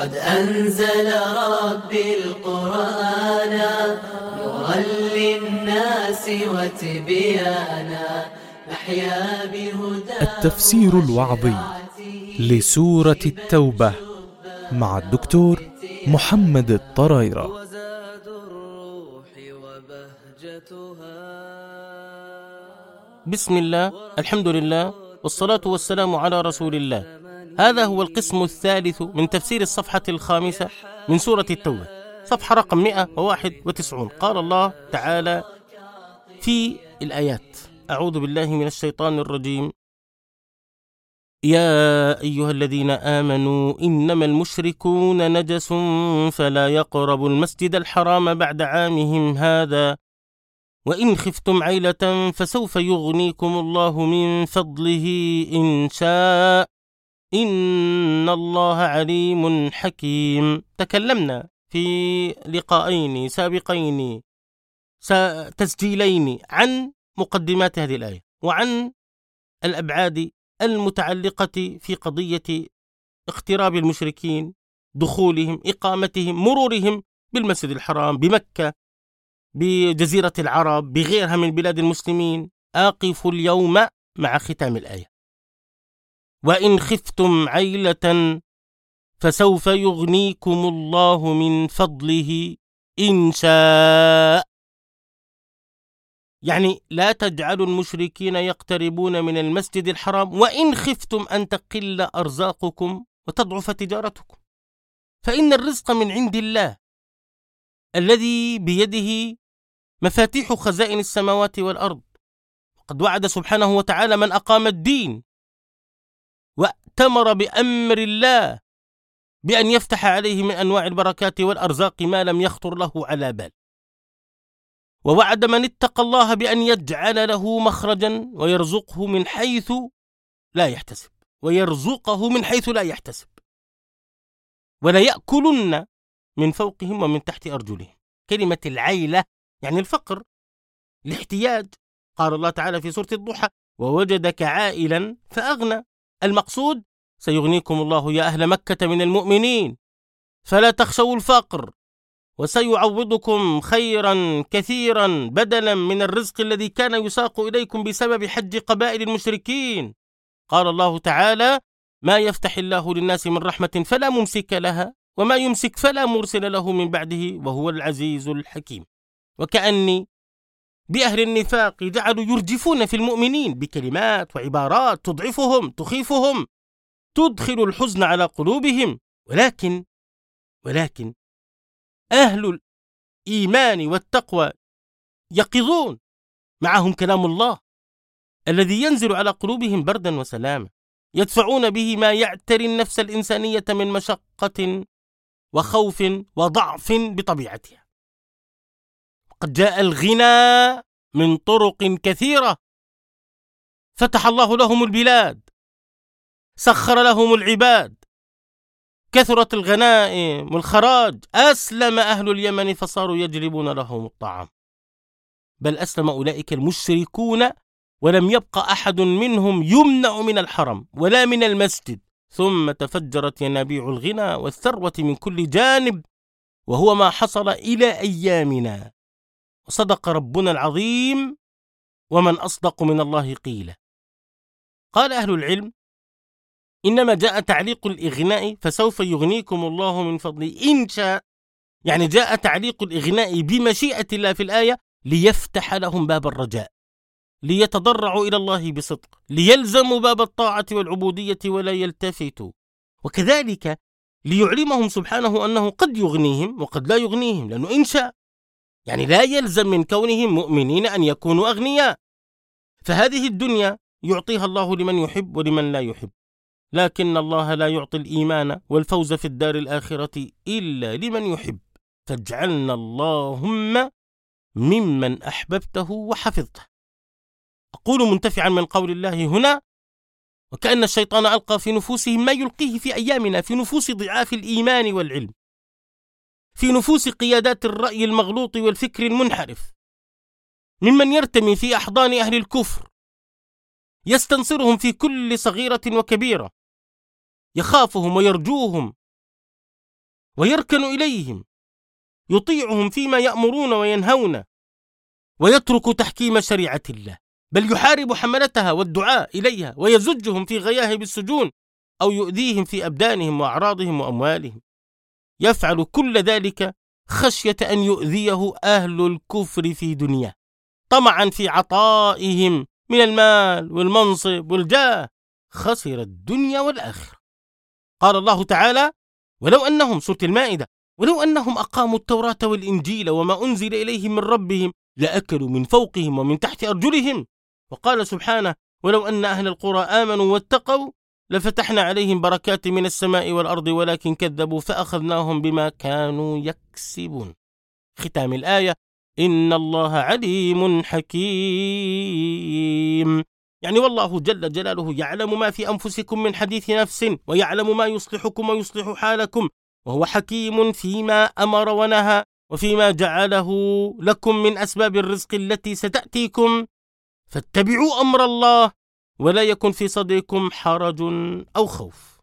قد أنزل ربي القرآن نورا للناس وتبيانا نحيا بهدى. التفسير الوعظي لسورة التوبة مع الدكتور محمد الطرايرة. بسم الله، الحمد لله، والصلاة والسلام على رسول الله. هذا هو القسم الثالث من تفسير الصفحة الخامسة من سورة التوبة، صفحة رقم 191. قال الله تعالى في الآيات: أعوذ بالله من الشيطان الرجيم. يا أيها الذين آمنوا إنما المشركون نجس فلا يقربوا المسجد الحرام بعد عامهم هذا وإن خفتم عيلة فسوف يغنيكم الله من فضله إن شاء إن الله عليم حكيم. تكلمنا في لقاءين سابقين تسجيلين عن مقدمات هذه الآية وعن الأبعاد المتعلقة في قضية اقتراب المشركين، دخولهم، إقامتهم، مرورهم بالمسجد الحرام، بمكة، بجزيرة العرب، بغيرها من بلاد المسلمين. أقف اليوم مع ختام الآية: وإن خفتم عيلة فسوف يغنيكم الله من فضله إن شاء. يعني لا تجعلوا المشركين يقتربون من المسجد الحرام وإن خفتم أن تقل أرزاقكم وتضعف تجارتكم، فإن الرزق من عند الله الذي بيده مفاتيح خزائن السماوات والأرض. وقد وعد سبحانه وتعالى من أقام الدين وأتمر بأمر الله بأن يفتح عليه من أنواع البركات والأرزاق ما لم يخطر له على بال، ووعد من اتقى الله بأن يجعل له مخرجا ويرزقه من حيث لا يحتسب، ويرزقه من حيث لا يحتسب، ولا يأكلن من فوقهم ومن تحت أرجلهم. كلمة العيلة يعني الفقر، الاحتياج. قال الله تعالى في سورة الضحى: ووجدك عائلا فأغنى. المقصود: سيغنيكم الله يا أهل مكة من المؤمنين فلا تخشوا الفقر، وسيعوضكم خيرا كثيرا بدلا من الرزق الذي كان يساق إليكم بسبب حج قبائل المشركين. قال الله تعالى: ما يفتح الله للناس من رحمة فلا ممسك لها وما يمسك فلا مرسل له من بعده وهو العزيز الحكيم. وكأني بأهل النفاق جعلوا يرجفون في المؤمنين بكلمات وعبارات تضعفهم، تخيفهم، تدخل الحزن على قلوبهم. ولكن أهل الإيمان والتقوى يقظون، معهم كلام الله الذي ينزل على قلوبهم بردا وسلاما، يدفعون به ما يعتري النفس الإنسانية من مشقة وخوف وضعف بطبيعتها. قد جاء الغنى من طرق كثيرة، فتح الله لهم البلاد، سخر لهم العباد، كثرت الغنائم والخراج، أسلم أهل اليمن فصاروا يجلبون لهم الطعام، بل أسلم أولئك المشركون ولم يبق أحد منهم يمنع من الحرم ولا من المسجد. ثم تفجرت ينابيع الغنى والثروة من كل جانب، وهو ما حصل إلى أيامنا. وصدق ربنا العظيم: ومن أصدق من الله قيلا. قال أهل العلم: إنما جاء تعليق الإغناء فسوف يغنيكم الله من فضله إن شاء، يعني جاء تعليق الإغناء بمشيئة الله في الآية ليفتح لهم باب الرجاء، ليتضرعوا إلى الله بصدق، ليلزموا باب الطاعة والعبودية ولا يلتفتوا، وكذلك ليعلمهم سبحانه أنه قد يغنيهم وقد لا يغنيهم، لأنه إن شاء يعني لا يلزم من كونهم مؤمنين أن يكونوا أغنياء. فهذه الدنيا يعطيها الله لمن يحب ولمن لا يحب، لكن الله لا يعطي الإيمان والفوز في الدار الآخرة إلا لمن يحب. فاجعلنا اللهم ممن أحببته وحفظته. أقول منتفعا من قول الله هنا: وكأن الشيطان ألقى في نفوسهم ما يلقيه في أيامنا، في نفوس ضعاف الإيمان والعلم، في نفوس قيادات الرأي المغلوط والفكر المنحرف، ممن يرتمي في أحضان أهل الكفر، يستنصرهم في كل صغيرة وكبيرة، يخافهم ويرجوهم ويركن إليهم، يطيعهم فيما يأمرون وينهون، ويترك تحكيم شريعة الله، بل يحارب حملتها والدعاء إليها ويزجهم في غياهب السجون أو يؤذيهم في أبدانهم وأعراضهم وأموالهم. يفعل كل ذلك خشية أن يؤذيه أهل الكفر في دنياه، طمعا في عطائهم من المال والمنصب والجاه، خسر الدنيا والآخرة. قال الله تعالى: ولو أنهم، سورة المائدة، ولو أنهم أقاموا التوراة والإنجيل وما أنزل إليهم من ربهم لأكلوا من فوقهم ومن تحت أرجلهم. وقال سبحانه: ولو أن أهل القرى آمنوا واتقوا لفتحنا عليهم بركات من السماء والأرض ولكن كذبوا فأخذناهم بما كانوا يكسبون. ختام الآية: إن الله عليم حكيم. يعني والله جل جلاله يعلم ما في أنفسكم من حديث نفس، ويعلم ما يصلحكم ويصلح حالكم، وهو حكيم فيما أمر ونهى، وفيما جعله لكم من أسباب الرزق التي ستأتيكم. فاتبعوا أمر الله ولا يكن في صدركم حرج أو خوف.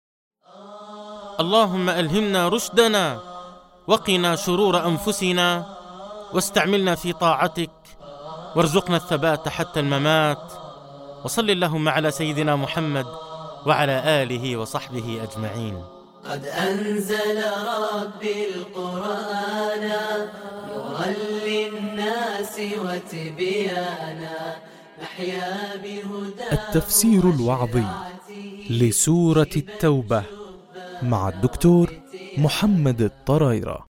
اللهم ألهمنا رشدنا وقنا شرور أنفسنا، واستعملنا في طاعتك، وارزقنا الثبات حتى الممات. وصل اللهم على سيدنا محمد وعلى آله وصحبه أجمعين. قد أنزل ربي القرآن نورا للناس وتبيانا نحيا بهداه. التفسير الوعظي لسورة التوبة مع الدكتور محمد الطرايرة.